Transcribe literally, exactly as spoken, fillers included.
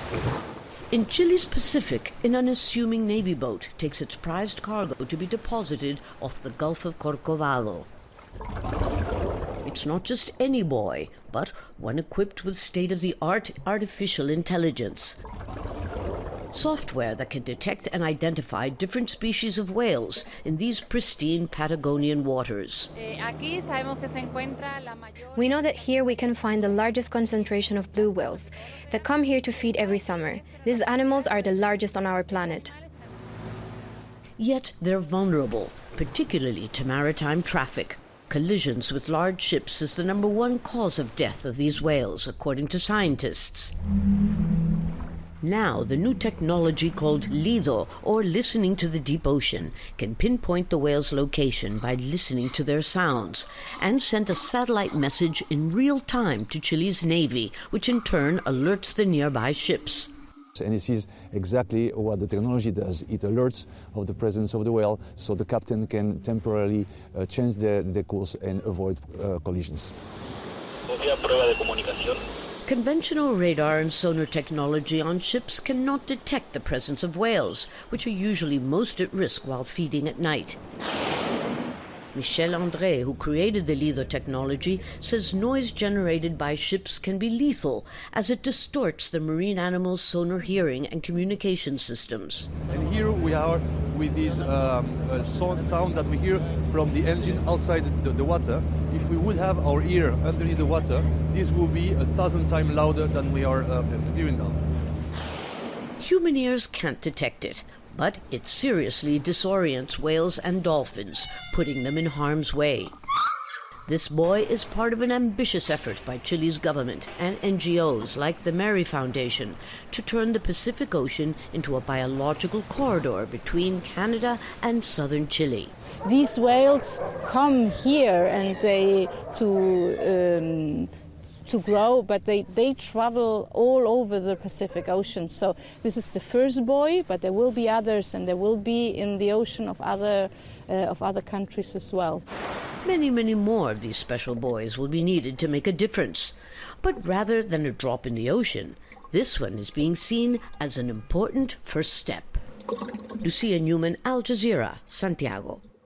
In Chile's Pacific, an unassuming Navy boat takes its prized cargo to be deposited off the Gulf of Corcovado. It's not just any buoy, but one equipped with state-of-the-art artificial intelligence. Software that can detect and identify different species of whales in these pristine Patagonian waters. We know that here we can find the largest concentration of blue whales that come here to feed every summer. These animals are the largest on our planet. Yet they're vulnerable, particularly to maritime traffic. Collisions with large ships is the number one cause of death of these whales, according to scientists. Now, the new technology called LIDO, or listening to the deep ocean, can pinpoint the whale's location by listening to their sounds and send a satellite message in real time to Chile's Navy, which in turn alerts the nearby ships. And this is exactly what the technology does. It alerts of the presence of the whale, so the captain can temporarily uh, change the, the course and avoid uh, collisions. Conventional radar and sonar technology on ships cannot detect the presence of whales, which are usually most at risk while feeding at night. Michel André, who created the LIDO technology, says noise generated by ships can be lethal as it distorts the marine animals' sonar hearing and communication systems. And here we are with this um, uh, sound, sound that we hear from the engine outside the, the water. If we would have our ear underneath the water, this will be a thousand times louder than we are uh, hearing now. Human ears can't detect it, but it seriously disorients whales and dolphins, putting them in harm's way. This buoy is part of an ambitious effort by Chile's government and N G Os like the Mary Foundation to turn the Pacific Ocean into a biological corridor between Canada and southern Chile. These whales come here and they to um, to grow, but they, they travel all over the Pacific Ocean. So this is the first buoy, but there will be others, and there will be in the ocean of other uh, of other countries as well. Many, many more of these special buoys will be needed to make a difference. But rather than a drop in the ocean, this one is being seen as an important first step. Lucia Newman, Al Jazeera, Santiago.